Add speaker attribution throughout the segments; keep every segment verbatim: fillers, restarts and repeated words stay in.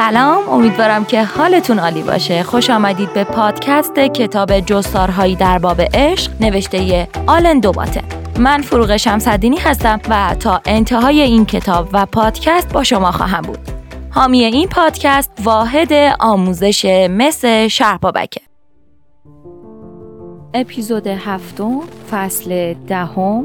Speaker 1: سلام، امیدوارم که حالتون عالی باشه. خوش آمدید به پادکست کتاب جستارهایی در باب عشق نوشته آلن دوباتن. من فروغ شمس‌الدینی هستم و تا انتهای این کتاب و پادکست با شما خواهم بود. حامی این پادکست واحد آموزش مس شهربابکه. اپیزود هفتم، فصل دهم،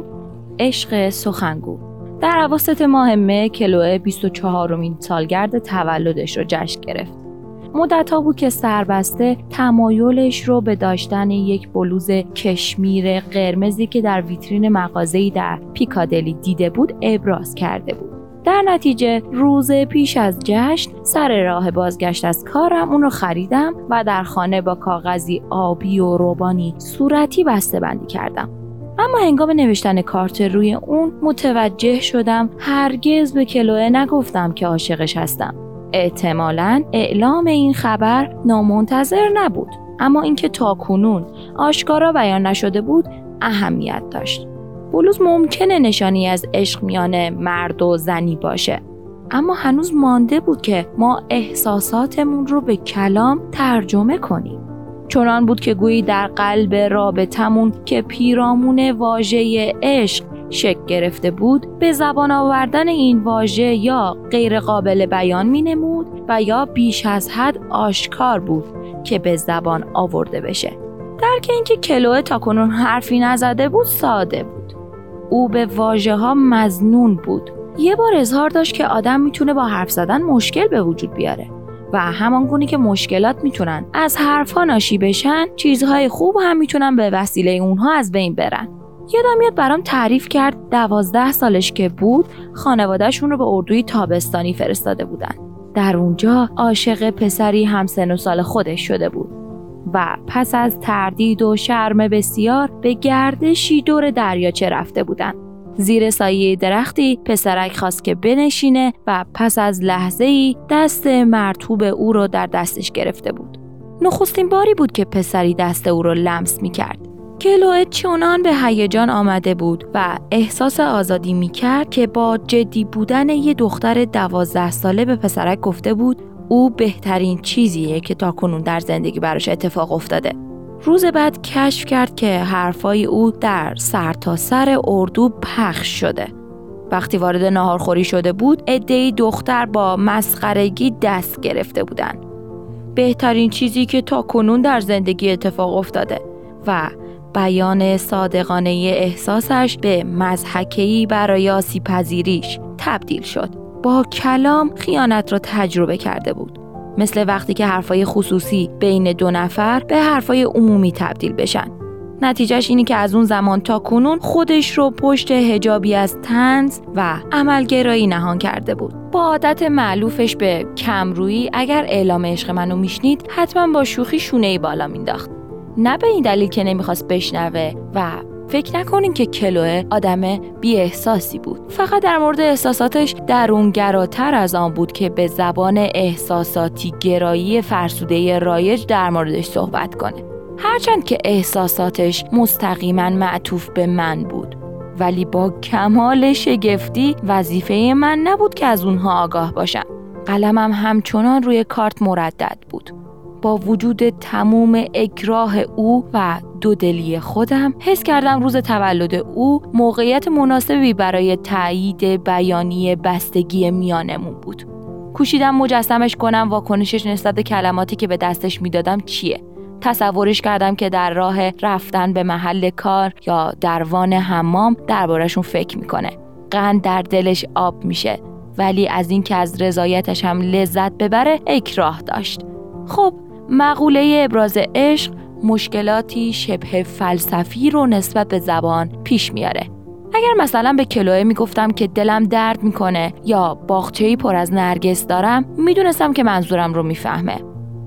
Speaker 1: عشق سخنگو. در اواسط ماه مه کلوئه بیست و چهارمین سالگرد تولدش رو جشن گرفت. مدت‌ها بود که سربسته تمایلش رو به داشتن یک بلوز کشمیر قرمزی که در ویترین مغازه‌ای در پیکادلی دیده بود ابراز کرده بود. در نتیجه روز پیش از جشن سر راه بازگشت از کارم اون رو خریدم و در خانه با کاغذی آبی و روبانی صورتی بسته‌بندی کردم. اما هنگام نوشتن کارت روی اون متوجه شدم هرگز به کلوئه نگفتم که عاشقش هستم. احتمالاً اعلام این خبر نامنتظر نبود، اما اینکه تاکنون آشکارا بیان نشده بود اهمیت داشت. بلوز ممکنه نشانی از عشق میان مرد و زنی باشه، اما هنوز مانده بود که ما احساساتمون رو به کلام ترجمه کنیم. چنان بود که گویی در قلب رابطمون که پیرامون واژه عشق شکل گرفته بود، به زبان آوردن این واژه یا غیر قابل بیان می نمود و یا بیش از حد آشکار بود که به زبان آورده بشه. درک اینکه کلوئه تاکنون حرفی نزده بود ساده بود. او به واژه ها مظنون بود. یه بار اظهار داشت که آدم میتونه با حرف زدن مشکل به وجود بیاره و همانگونی که مشکلات میتونن از حرفا ناشی بشن، چیزهای خوب هم میتونن به وسیله اونها از بین برن. یادم میاد برام تعریف کرد دوازده سالش که بود خانواده‌شون رو به اردوی تابستانی فرستاده بودن. در اونجا عاشق پسری همسن و سال خودش شده بود و پس از تردید و شرم بسیار به گردشی دور دریاچه رفته بودن. زیر سایه درختی پسرک خواست که بنشینه و پس از لحظه‌ای دست مرطوب او رو در دستش گرفته بود. نخستین باری بود که پسری دست او رو لمس می‌کرد. کلوئه چنان به هیجان آمده بود و احساس آزادی می‌کرد که با جدی بودن یه دختر دوازده ساله به پسرک گفته بود او بهترین چیزیه که تاکنون در زندگی براش اتفاق افتاده. روز بعد کشف کرد که حرفای او در سرتاسر اردو پخش شده. وقتی وارد ناهارخوری شده بود، عده‌ای دختر با مسخرگی دست گرفته بودند. بهترین چیزی که تاکنون در زندگی اتفاق افتاده و بیان صادقانه احساسش به مضحکه‌ای برای آسیب‌پذیریش تبدیل شد. با کلام خیانت را تجربه کرده بود. مثل وقتی که حرفای خصوصی بین دو نفر به حرفای عمومی تبدیل بشن. نتیجهش اینی که از اون زمان تا کنون خودش رو پشت حجابی از طنز و عملگرایی نهان کرده بود. با عادت مألوفش به کمرویی اگر اعلام عشق منو میشنید حتما با شوخی شونه‌ای بالا مینداخت. نه به این دلیل که نمیخواست بشنوه و فکر نکنین که کلوئه آدم بی احساسی بود. فقط در مورد احساساتش درونگراتر از آن بود که به زبان احساساتی گرایی فرسوده رایج در موردش صحبت کنه. هرچند که احساساتش مستقیما معطوف به من بود، ولی با کمال شگفتی وظیفه من نبود که از اونها آگاه باشم. قلمم همچنان روی کارت مردد بود. با وجود تموم اکراه او و دودلی خودم حس کردم روز تولد او موقعیت مناسبی برای تایید بیانی بستگی میانمون بود. کوشیدم مجسمش کنم واکنشش نسبت به کلماتی که به دستش میدادم چیه. تصورش کردم که در راه رفتن به محل کار یا در وان حمام دربارشون فکر میکنه. قند در دلش آب میشه، ولی از این که از رضایتش هم لذت ببره اکراه داشت. خب مقوله ابراز عشق مشکلاتی شبه فلسفی رو نسبت به زبان پیش میاره. اگر مثلا به کلوئه میگفتم که دلم درد میکنه یا باغچه‌ای پر از نرگس دارم، میدونستم که منظورم رو میفهمه.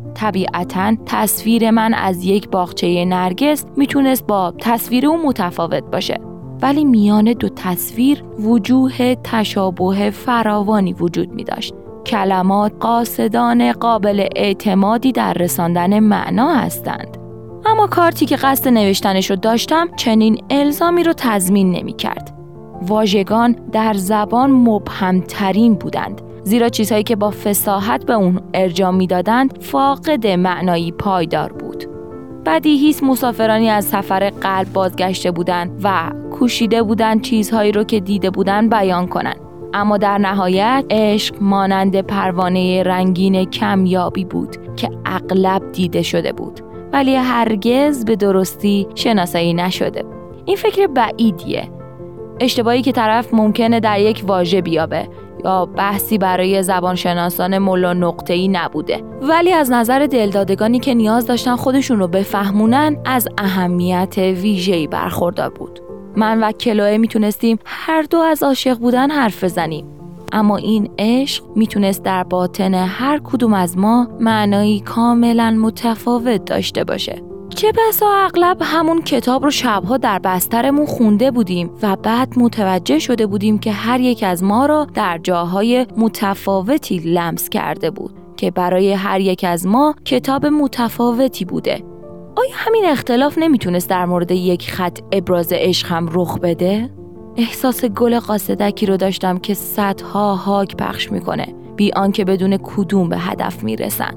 Speaker 1: طبیعتاً تصویر من از یک باغچه نرگس میتونست با تصویر اون متفاوت باشه، ولی میان دو تصویر وجوه تشابه فراوانی وجود میداشت. کلمات قاصدان قابل اعتمادی در رساندن معنا هستند. اما کارتی که قصد نوشتنش رو داشتم چنین الزامی رو تضمین نمی کرد. واژگان در زبان مبهمترین بودند، زیرا چیزهایی که با فصاحت به اون ارجاع میدادند فاقد معنایی پایدار بود. بدیهی است مسافرانی از سفر قلب بازگشته بودند و کوشیده بودند چیزهایی رو که دیده بودند بیان کنند. اما در نهایت عشق مانند پروانه رنگین کمیابی بود که اغلب دیده شده بود ولی هرگز به درستی شناسایی نشده. این فکر بعیدیه، اشتباهی که طرف ممکنه در یک واژه بیابه یا بحثی برای زبانشناسان ملا نقطه‌ای نبوده، ولی از نظر دلدادگانی که نیاز داشتن خودشون رو بفهمونن از اهمیت ویژه‌ای برخوردار بود. من و کلوئه میتونستیم هر دو از عاشق بودن حرف بزنیم، اما این عشق میتونست در باطن هر کدوم از ما معنایی کاملا متفاوت داشته باشه. چه بسا اغلب همون کتاب رو شبها در بسترمون خونده بودیم و بعد متوجه شده بودیم که هر یک از ما را در جاهای متفاوتی لمس کرده بود که برای هر یک از ما کتاب متفاوتی بوده. آیا همین اختلاف نمیتونست در مورد یک خط ابراز عشق هم رخ بده؟ احساس گل قاصدکی رو داشتم که صدها هاگ پخش میکنه بی آنکه بدون کدوم به هدف میرسن.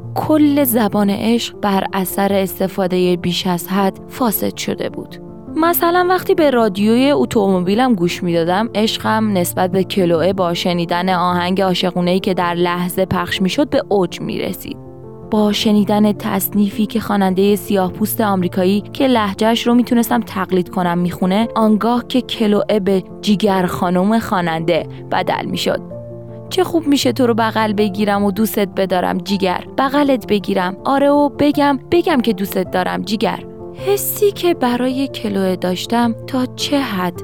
Speaker 1: کل زبان عشق بر اثر استفاده بیش از حد فاسد شده بود. مثلا وقتی به رادیوی اتومبیلم گوش میدادم، عشقم نسبت به کلوئه با شنیدن آهنگ عاشقونه‌ای که در لحظه پخش میشد به اوج میرسید. با شنیدن تصنیفی که خواننده سیاه‌پوست آمریکایی که لهجه‌اش رو میتونستم تقلید کنم میخونه، آنگاه که کلوئه به جیگر خانم خواننده بدل میشد. چه خوب میشه تو رو بغل بگیرم و دوستت بدارم جیگر، بغلت بگیرم، آره و بگم بگم که دوستت دارم جیگر. حسی که برای کلوئه داشتم تا چه حد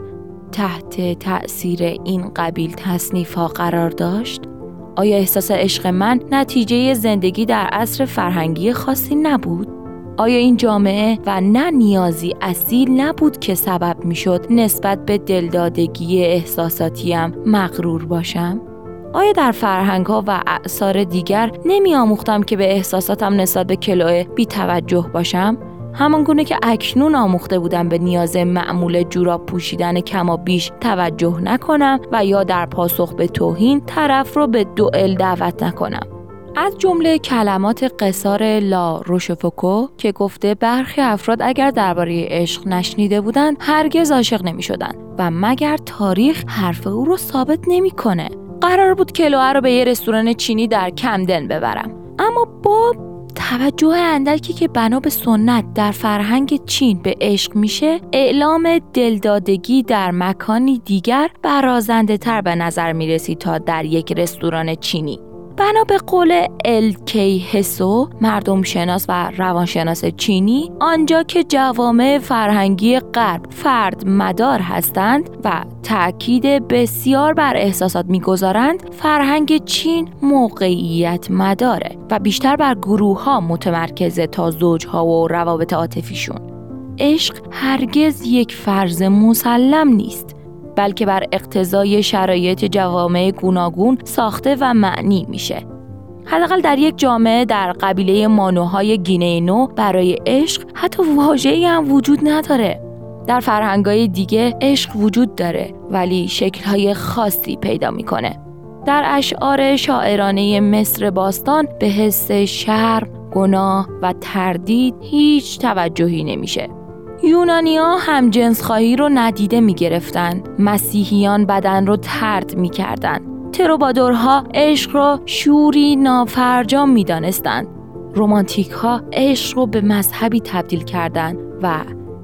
Speaker 1: تحت تأثیر این قبیل تصنیف‌ها قرار داشت؟ آیا احساس عشق من نتیجه زندگی در عصر فرهنگی خاصی نبود؟ آیا این جامعه و نه نیازی اصیل نبود که سبب میشد نسبت به دلدادگی احساساتیم مغرور باشم؟ آیا در فرهنگ‌ها و اعصار دیگر نمی آموختم که به احساساتم نسبت به کلوئه بی توجه باشم؟ همان گونه که اکنون آموخته بودم به نیاز معمول جوراب پوشیدن کما بیش توجه نکنم و یا در پاسخ به توهین طرف رو به دوئل دعوت نکنم. از جمله کلمات قصار لا روشفوکو که گفته برخی افراد اگر درباره عشق نشنیده بودند هرگز عاشق نمی‌شدند و مگر تاریخ حرف او رو ثابت نمی‌کنه. قرار بود کلوئه رو به یه رستوران چینی در کمدن ببرم، اما با توجه اندکی که بنا به سنت در فرهنگ چین به عشق میشه، اعلام دلدادگی در مکانی دیگر برازنده تر به نظر میرسید تا در یک رستوران چینی. بنا به قول الکی هسو، مردم شناس و روانشناس چینی، آنجا که جوامع فرهنگی غرب فرد مدار هستند و تأکید بسیار بر احساسات میگذارند، فرهنگ چین موقعیت مداره و بیشتر بر گروه ها متمرکزه تا زوجها و روابط عاطفیشون. عشق هرگز یک فرض مسلم نیست، بلکه بر اقتضای شرایط جوامع گوناگون ساخته و معنی میشه. حداقل در یک جامعه در قبیله مانوهای گینه نو برای عشق حتی واژه‌ای هم وجود نداره. در فرهنگ‌های دیگه عشق وجود داره ولی شکل‌های خاصی پیدا میکنه. در اشعار شاعرانه مصر باستان به حس شرم، گناه و تردید هیچ توجهی نمیشه. یونانی‌ها هم جنسخواهی رو ندیده می‌گرفتن، مسیحیان بدن رو طرد می‌کردن، تروبادورها عشق رو شوری نافرجام می‌دانستند، رمانتیک‌ها عشق رو به مذهبی تبدیل کردند و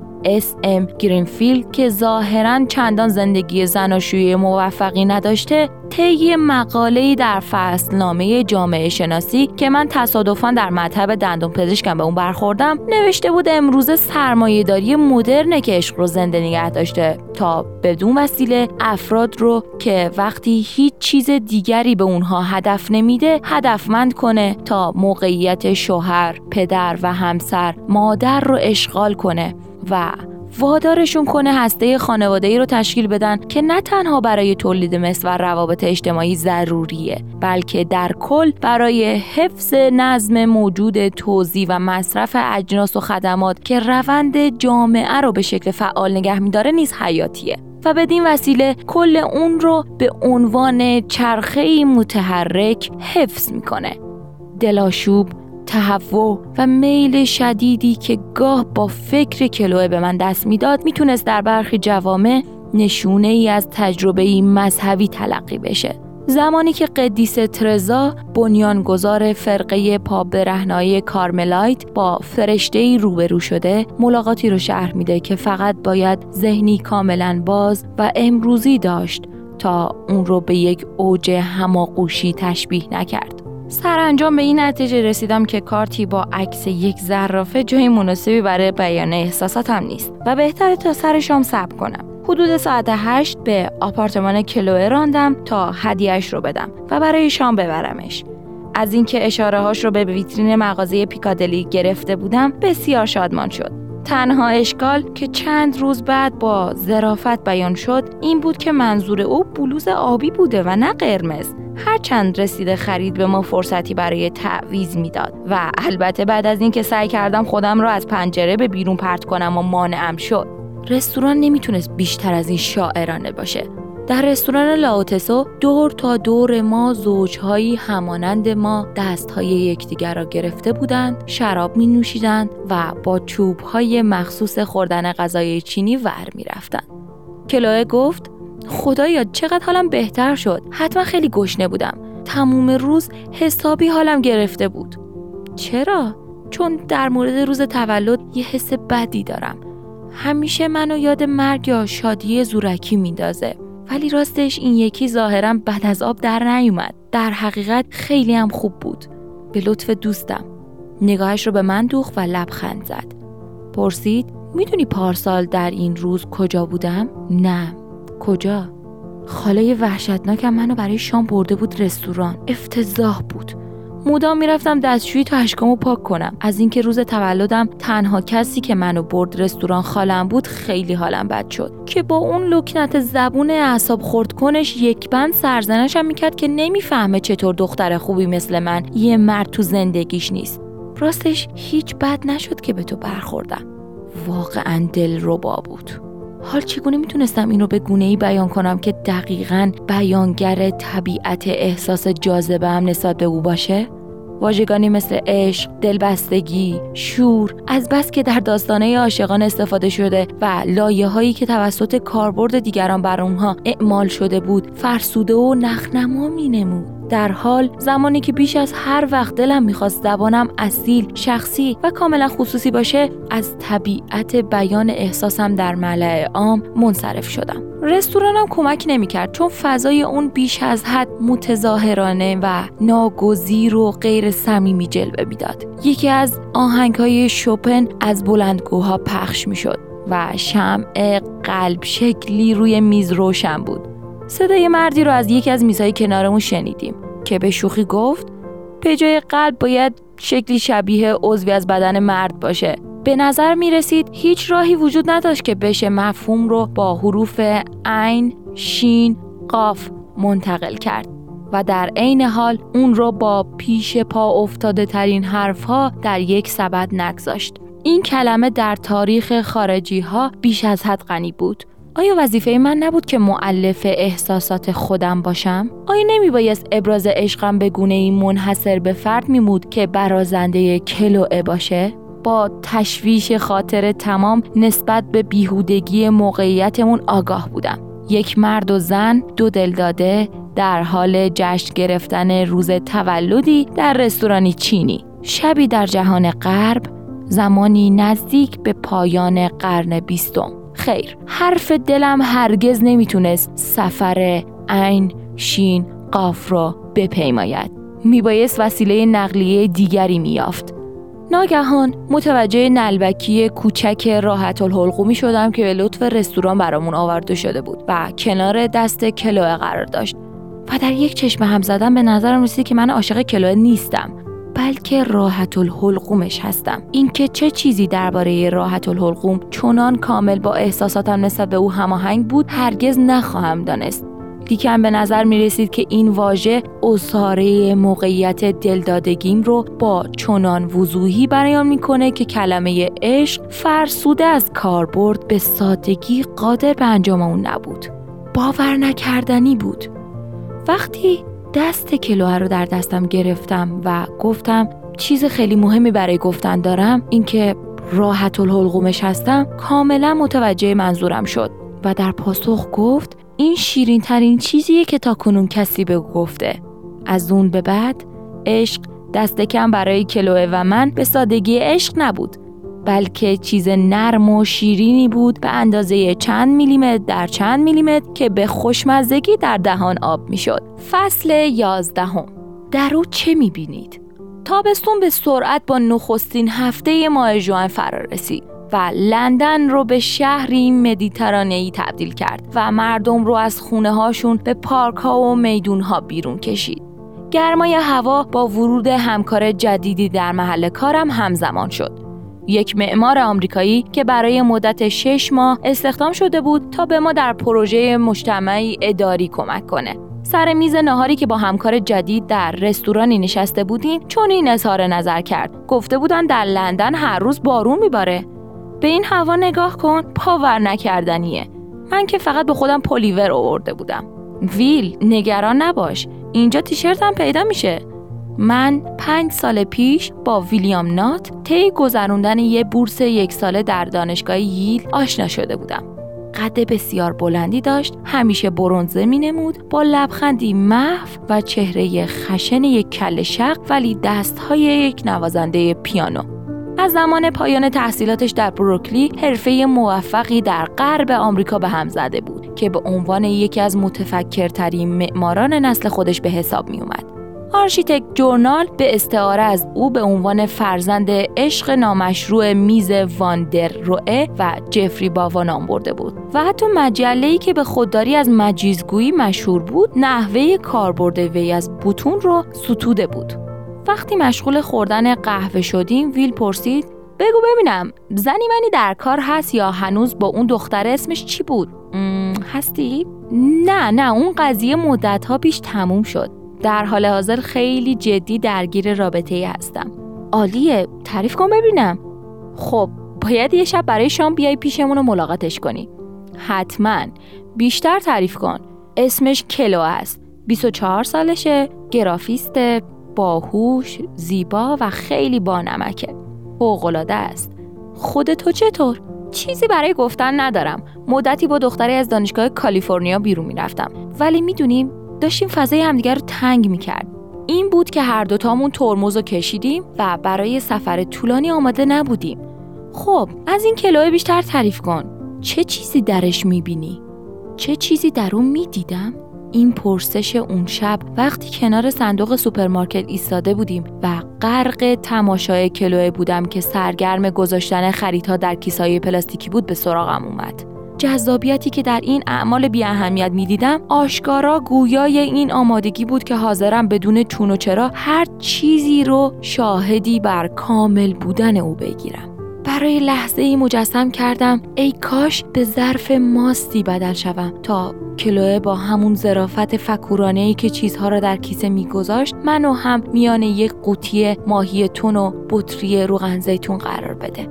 Speaker 1: اس ام گرینفیلد که ظاهراً چندان زندگی زناشویی موفقی نداشته، طی مقاله‌ای در فصلنامه جامعه شناسی که من تصادفاً در مطب دندان پزشکم به اون برخوردم، نوشته بود امروزه سرمایه‌داری مدرنه که عشق رو زنده نگه داشته تا بدون وسیله افراد رو که وقتی هیچ چیز دیگری به اونها هدف نمیده هدفمند کنه تا موقعیت شوهر، پدر و همسر، مادر رو اشغال کنه و وادارشون کنه هسته خانواده‌ای رو تشکیل بدن که نه تنها برای تولید مثل و روابط اجتماعی ضروریه، بلکه در کل برای حفظ نظم موجود توزیع و مصرف اجناس و خدمات که روند جامعه رو به شکل فعال نگه می‌داره نیز حیاتیه. و بدین وسیله کل اون رو به عنوان چرخه‌ای متحرک حفظ میکنه. دلاشوب، تهوع و میل شدیدی که گاه با فکر کلوئه به من دست میداد میتونست در برخی جوامع نشونه ای از تجربه‌ای مذهبی تلقی بشه. زمانی که قدیسه ترزا، بنیانگذار فرقه پابرهنایی کارملایت، با فرشته‌ای روبرو شده، ملاقاتی رو شرح میده که فقط باید ذهنی کاملاً باز و امروزی داشت تا اون رو به یک اوج هماغوشی تشبیه نکرد. سرانجام به این نتیجه رسیدم که کارتی با عکس یک زرافه جای مناسبی برای بیان احساساتم نیست و بهتره تا سر شام صبر کنم. حدود ساعت هشت به آپارتمان کلوئه راندم تا هدیه‌اش رو بدم و برای شام ببرمش. از اینکه اشاره هاش رو به ویترین مغازه پیکادلی گرفته بودم بسیار شادمان شد. تنها اشکال که چند روز بعد با ظرافت بیان شد این بود که منظور او بلوز آبی بوده و نه قرمز. هرچند رسیده خرید به ما فرصتی برای تعویض میداد و البته بعد از اینکه سعی کردم خودم را از پنجره به بیرون پرت کنم و مانعم شد. رستوران نمیتونست بیشتر از این شاعرانه باشه. در رستوران لاوتسو دور تا دور ما زوجهایی همانند ما دستهای یکدیگر را گرفته بودند، شراب می نوشیدند و با چوبهای مخصوص خوردن غذای چینی ور می رفتند. کلوئه گفت خدایا چقدر حالم بهتر شد. حتما خیلی گشنه بودم. تموم روز حسابی حالم گرفته بود. چرا؟ چون در مورد روز تولد یه حس بدی دارم. همیشه منو یاد مرگ یا شادی زورکی میندازه. ولی راستش این یکی ظاهرا بد از آب در نیومد. در حقیقت خیلی هم خوب بود. به لطف دوستم. نگاهش رو به من دوخت و لبخند زد. پرسید میدونی پارسال در این روز کجا بودم؟ نه. کجا؟ خاله وحشتناکم منو برای شام برده بود رستوران. افتضاح بود. مدام میرفتم دستشویی تا اشکامو پاک کنم. از اینکه روز تولدم تنها کسی که منو برد رستوران خالم بود خیلی حالم بد شد که با اون لکنت زبون اعصاب خرد کنش یک بند سرزنشم میکرد که نمیفهمه چطور دختر خوبی مثل من یه مرد تو زندگیش نیست. راستش هیچ بد نشد که به تو برخوردم. واقعا دلربا بود. حال چگونه میتونستم اینو به گونه‌ای بیان کنم که دقیقاً بیانگر طبیعت احساس جاذبه هم نسبت به او باشه؟ واژگانی مثل عشق، دلبستگی، شور، از بس که در داستانه عاشقان استفاده شده و لایه‌هایی که توسط کاربرد دیگران بر اونها اعمال شده بود، فرسوده و نخنما می‌نمود. در حال زمانی که بیش از هر وقت دلم میخواست زبانم اصیل، شخصی و کاملا خصوصی باشه، از طبیعت بیان احساسم در ملأ عام منصرف شدم. رستورانم کمک نمیکرد چون فضای اون بیش از حد متظاهرانه و ناگزیر و غیر صمیمی جلوه میداد. یکی از آهنگ‌های شوپن از بلندگوها پخش میشد و شمع قلب شکلی روی میز روشن بود. صدای مردی رو از یکی از میزهای کنارمون شنیدیم که به شوخی گفت به جای قلب باید شکلی شبیه عضوی از بدن مرد باشه. به نظر می رسید هیچ راهی وجود نداشت که بشه مفهوم رو با حروف عین، شین، قاف منتقل کرد و در عین حال اون رو با پیش پا افتاده ترین حرفها در یک سبد نگذاشت. این کلمه در تاریخ خارجی ها بیش از حد غنی بود. آیا وظیفه من نبود که مؤلف احساسات خودم باشم؟ آیا نمی بایست ابراز عشقم به گونه‌ای منحصر به فرد میمود که برازنده کلوئه باشه؟ با تشویش خاطر تمام نسبت به بیهودگی موقعیتمون آگاه بودم. یک مرد و زن، دو دلداده، در حال جشن گرفتن روز تولدی در رستورانی چینی. شبی در جهان غرب، زمانی نزدیک به پایان قرن بیستم. خیر، حرف دلم هرگز نمیتونست سفر عین، شین، قاف را بپیماید. میبایست وسیله نقلیه دیگری میافت. ناگهان متوجه نلبکی کوچک راحت الحلقومی شدم که به لطف رستوران برامون آورده شده بود و کنار دست کلوئه قرار داشت و در یک چشم هم زدن به نظرم رسید که من عاشق کلوئه نیستم، بلکه راحت الحلقومش هستم. اینکه چه چیزی درباره راحت الحلقوم چنان کامل با احساساتم نسبت به او هماهنگ بود هرگز نخواهم دانست. لیکن به نظر می رسید که این واژه عصاره موقعیت دلدادگیم رو با چنان وضوحی بیان میکنه که کلمه عشق فرسوده از کاربرد به سادگی قادر به انجام اون نبود. باور نکردنی بود. وقتی دست کلوه رو در دستم گرفتم و گفتم چیز خیلی مهمی برای گفتن دارم، اینکه راحت الحلقومش هستم، کاملا متوجه منظورم شد و در پاسخ گفت این شیرین ترین چیزیه که تا کنون کسی به گفته. از اون به بعد عشق دست کم برای کلوه و من به سادگی عشق نبود، بلکه چیز نرم و شیرینی بود به اندازه چند میلیمتر در چند میلیمتر که به خوشمزگی در دهان آب میشد. فصل یازدهم. در او چه میبینید؟ تابستون به سرعت با نخستین هفته ماه ژوئن فرا رسید و لندن رو به شهری مدیترانه‌ای تبدیل کرد و مردم رو از خونه هاشون به پارک ها و میدون ها بیرون کشید. گرمای هوا با ورود همکار جدیدی در محل کارم همزمان شد. یک معمار آمریکایی که برای مدت شش ماه استخدام شده بود تا به ما در پروژه مجتمعی اداری کمک کنه. سر میز ناهاری که با همکار جدید در رستورانی نشسته بودیم چون این اظهار نظر کرد. گفته بودن در لندن هر روز بارون میباره. به این هوا نگاه کن، باور نکردنیه. من که فقط به خودم پلیور آورده بودم. ویل، نگران نباش، اینجا تیشرتم پیدا میشه. من پنج سال پیش با ویلیام نات طی گذروندن یه بورس یک ساله در دانشگاه ییل آشنا شده بودم. قد بسیار بلندی داشت، همیشه برنزه می نمود، با لبخندی محو و چهره خشن یک کله شق ولی دستهای یک نوازنده پیانو. از زمان پایان تحصیلاتش در بروکلی حرفه موفقی در غرب آمریکا به هم زده بود که به عنوان یکی از متفکرترین معماران نسل خودش به حساب می اومد. آرشیتکت جورنال به استعاره از او به عنوان فرزند عشق نامشروع میز وان در روئه و جفری باوا نام برده بود و حتی مجله‌ای که به خودداری از مجیزگویی مشهور بود نحوه کاربرد وی از بوتون رو ستوده بود. وقتی مشغول خوردن قهوه شدیم ویل پرسید بگو ببینم زنی منی در کار هست یا هنوز با اون دختر اسمش چی بود؟ هستی؟ نه نه اون قضیه مدت‌ها پیش تموم شد. در حال حاضر خیلی جدی درگیر رابطه‌ای هستم. عالیه، تعریف کن ببینم. خب باید یه شب برای شام بیای پیشمون و ملاقاتش کنی. حتما، بیشتر تعریف کن. اسمش کلو است. بیست و چهار سالشه، گرافیست، باهوش، زیبا و خیلی بانمکه. فوق‌العاده است. خود تو چطور؟ چیزی برای گفتن ندارم. مدتی با دختری از دانشگاه کالیفرنیا بیرون میرفتم، ولی میدونیم داشتیم فضای همدیگر رو تنگ میکرد. این بود که هر دوتامون ترمز رو کشیدیم و برای سفر طولانی آماده نبودیم. خب از این کلوه بیشتر تعریف کن. چه چیزی درش میبینی؟ چه چیزی در اون میدیدم؟ این پرسش اون شب وقتی کنار صندوق سوپرمارکت ایستاده بودیم و غرق تماشای کلوه بودم که سرگرم گذاشتن خریدها در کیسه‌های پلاستیکی بود به سراغم اومد. جذابیتی که در این اعمال بی اهمیت می‌دیدم آشکارا گویای این آمادگی بود که حاضرم بدون چون و چرا هر چیزی رو شاهدی بر کامل بودن او بگیرم. برای لحظه ای مجسم کردم ای کاش به ظرف ماستی بدل شوم تا کلوه با همون ظرافت فکورانه‌ای که چیزها را در کیسه می‌گذاشت منو هم میان یک قوطی ماهی تون و بطری روغن زیتون قرار بده.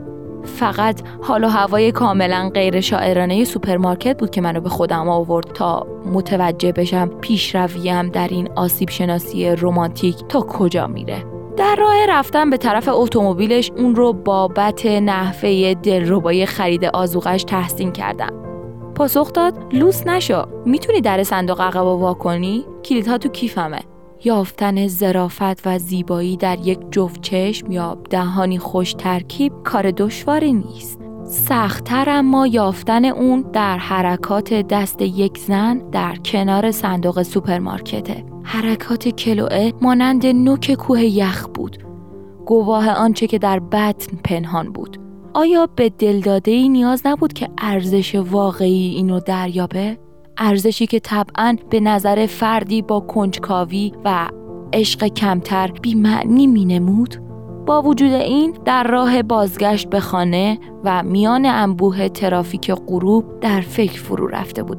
Speaker 1: فقط حال و هوای کاملا غیر شاعرانه سوپرمارکت بود که منو به خودم آورد تا متوجه بشم پیشرویم در این آسیب شناسی رمانتیک تا کجا میره. در راه رفتن به طرف اتومبیلش اون رو بابت نحوه دلربای خرید آذوقه‌اش تحسین کردم. پاسخ داد لوس نشو، میتونی در صندوق عقب وا کنی؟ کلیدها تو کیفمه. یافتن ظرافت و زیبایی در یک جفت چشم یا دهانی خوش ترکیب کار دشواری نیست. سخت‌تر اما یافتن اون در حرکات دست یک زن در کنار صندوق سوپرمارکته. حرکات کلوئه مانند نوک کوه یخ بود، گواه آنچه که در بطن پنهان بود. آیا به دلداده‌ای نیاز نبود که ارزش واقعی اینو دریابه؟ ارزشی که طبعاً به نظر فردی با کنجکاوی و عشق کمتر بی‌معنی می‌نمود؟ با وجود این در راه بازگشت به خانه و میان انبوه ترافیک غروب در فکر فرو رفته بودم.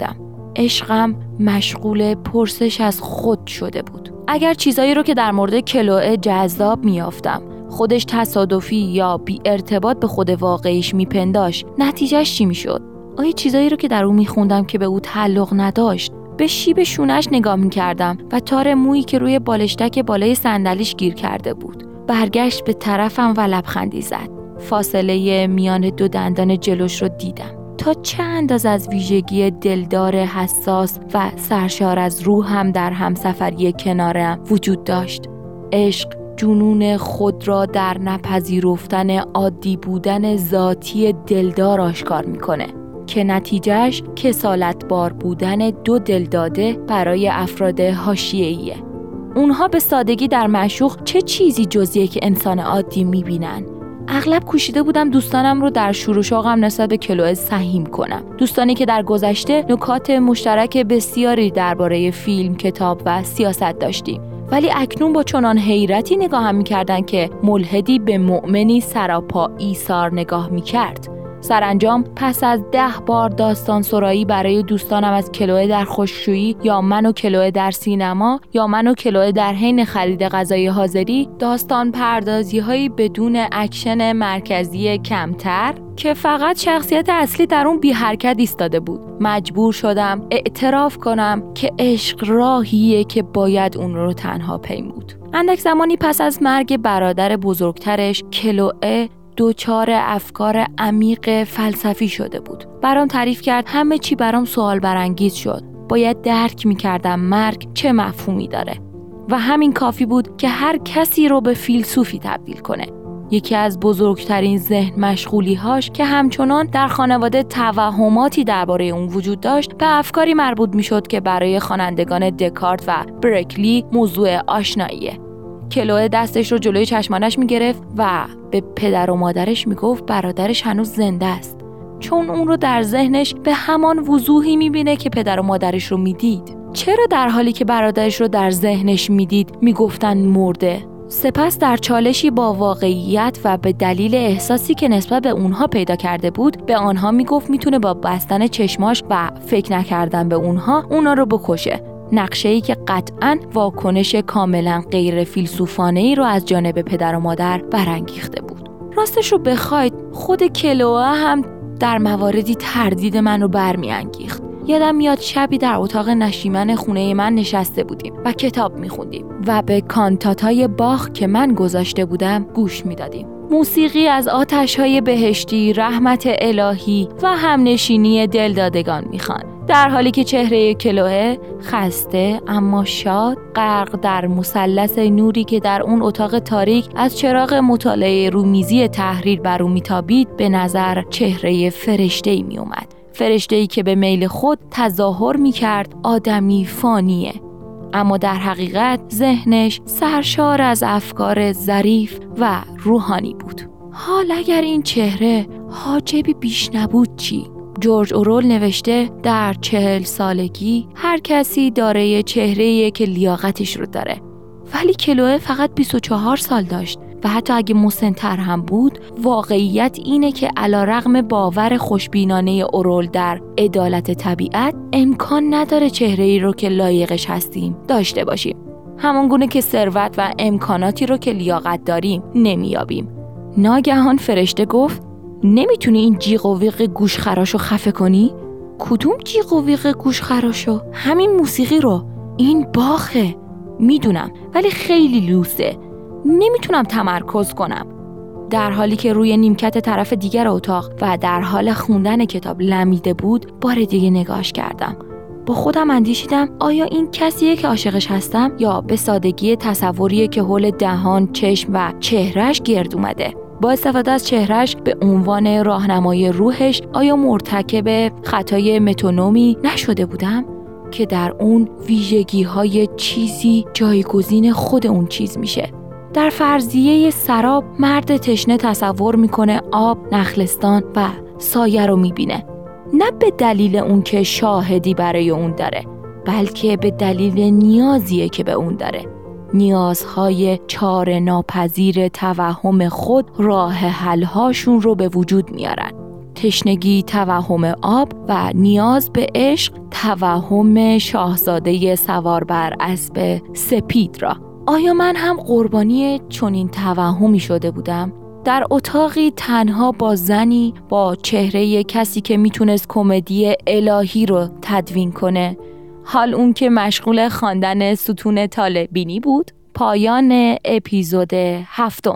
Speaker 1: عشقم مشغول پرسش از خود شده بود. اگر چیزایی رو که در مورد کلوئه جذاب میافتم خودش تصادفی یا بی ارتباط به خود واقعیش میپنداش، نتیجهش چی میشد؟ آیا چیزایی رو که در اون میخوندم که به او تعلق نداشت؟ به شیب شونش نگاه میکردم و تار مویی که روی بالشتک بالای صندلیش گیر کرده بود. برگشت به طرفم و لبخندی زد. فاصله میان دو دندان جلوش رو دیدم. تا چه اندازه از ویژگی دلدار حساس و سرشار از روح هم در همسفری کنارم وجود داشت. عشق جنون خود را در نپذیرفتن عادی بودن ذاتی دلدار آشکار میکنه که نتیجهش کسالت بار بودن دو دلداده برای افراد حاشیه‌ایه. اونها به سادگی در معشوق چه چیزی جزیه که انسان عادی میبینن؟ اغلب کوشیده بودم دوستانم رو در شور و شوقم نسبت به کلوئه سهیم کنم. دوستانی که در گذشته نکات مشترک بسیاری درباره فیلم، کتاب و سیاست داشتیم. ولی اکنون با چنان حیرتی نگاهم می‌کردند که ملحدی به مؤمنی سراپا ایثار نگاه می‌کرد. سرانجام پس از ده بار داستان سرایی برای دوستانم از کلوئه در خشکشویی یا من و کلوئه در سینما یا من و کلوئه در حین خرید غذای حاضری، داستان پردازی‌هایی بدون اکشن مرکزی کمتر که فقط شخصیت اصلی در اون بی حرکت ایستاده بود، مجبور شدم اعتراف کنم که عشق راهیه که باید اون رو تنها پیمود. اندک زمانی پس از مرگ برادر بزرگترش، کلوئه دوچار افکار عمیق فلسفی شده بود. برام تعریف کرد، همه چی برام سوال برانگیز شد. باید درک می‌کردم مرگ چه مفهومی داره و همین کافی بود که هر کسی رو به فیلسوفی تبدیل کنه. یکی از بزرگترین ذهن مشغولی‌هاش که همچنان در خانواده توهماتی درباره اون وجود داشت، به افکاری مربوط می‌شد که برای خوانندگان دکارت و برکلی موضوع آشناییه. کلوئه دستش رو جلوی چشمانش میگرفت و به پدر و مادرش میگفت برادرش هنوز زنده است، چون اون رو در ذهنش به همان وضوحی میبینه که پدر و مادرش رو میدید. چرا در حالی که برادرش رو در ذهنش میدید میگفتن مرده؟ سپس در چالشی با واقعیت و به دلیل احساسی که نسبت به اونها پیدا کرده بود، به آنها میگفت میتونه با بستن چشماش و فکر نکردن به اونها اونا رو بکشه. نقشه‌ای که قطعاً واکنش کاملاً غیر فیلسوفانه‌ای رو از جانب پدر و مادر برانگیخته بود. راستش رو بخواید خود کلوئه هم در مواردی تردید من رو برمیانگیخت. یادم میاد شبی در اتاق نشیمن خونه من نشسته بودیم و کتاب میخوندیم و به کانتاتای باخ که من گذاشته بودم گوش میدادیم. موسیقی از آتش‌های بهشتی، رحمت الهی و همنشینی دلدادگان میخوان، در حالی که چهره کلوئه خسته اما شاد، غرق در مثلث نوری که در اون اتاق تاریک از چراغ مطالعه رومیزی تحریر بر او میتابید، به نظر چهره فرشته‌ای میومد. فرشته‌ای که به میل خود تظاهر میکرد آدمی فانیه، اما در حقیقت ذهنش سرشار از افکار ظریف و روحانی بود. حال اگر این چهره حاجبی بیش نبود چی؟ جورج اورول نوشته در چهل سالگی هر کسی داره چهره‌ای که لیاقتش رو داره، ولی کلوئه فقط بیست و چهار سال داشت و حتی اگه مسن‌تر هم بود، واقعیت اینه که علیرغم باور خوشبینانه اورول در عدالت طبیعت، امکان نداره چهره‌ای رو که لایقش هستیم داشته باشیم، همانگونه که ثروت و امکاناتی رو که لیاقت داریم نمیابیم. ناگهان فرشته گفت نمیتونی این جیغ و ویغ گوشخراشو خفه کنی؟ کدوم جیغ و ویغ گوشخراشو؟ همین موسیقی رو. این باخه. میدونم، ولی خیلی لوسه. نمیتونم تمرکز کنم. در حالی که روی نیمکت طرف دیگر اتاق و در حال خوندن کتاب لمیده بود، بار دیگه نگاش کردم. با خودم اندیشیدم آیا این کسیه که عاشقش هستم یا به سادگی تصوریه که حول دهان، چشم و چهرهش گرد اومده؟ با استفاده از چهرهش به عنوان راهنمای روحش آیا مرتکب خطای متونومی نشده بودم که در اون ویژگی‌های چیزی جایگزین خود اون چیز میشه؟ در فرضیه سراب مرد تشنه تصور میکنه آب، نخلستان و سایه رو میبینه، نه به دلیل اون که شاهدی برای اون داره، بلکه به دلیل نیازیه که به اون داره. نیازهای چاره ناپذیر توهم خود راه حل‌هاشون رو به وجود میارن. تشنگی توهم آب و نیاز به عشق توهم شاهزاده سوار بر اسب سپید را. آیا من هم قربانی چنین توهمی شده بودم؟ در اتاقی تنها با زنی با چهره کسی که میتونست کمدی الهی رو تدوین کنه، حال اون که مشغول خواندن ستون طالع‌بینی بود. پایان اپیزود هفتم.